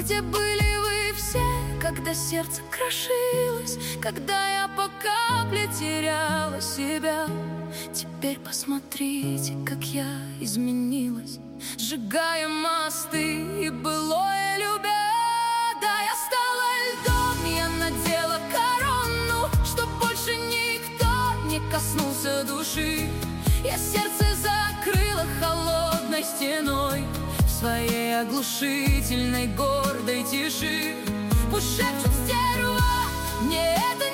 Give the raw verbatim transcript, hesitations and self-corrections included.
Где были вы все, когда сердце крошилось, когда я по капле теряла себя? Теперь посмотрите, как я изменилась, сжигая мосты и былое любя. Да, я стала льдом, я надела корону, чтоб больше никто не коснулся души. Я сердце закрыла холодной стеной в своей оглушительной гордой тиши. Пусть шепчут стерва, мне это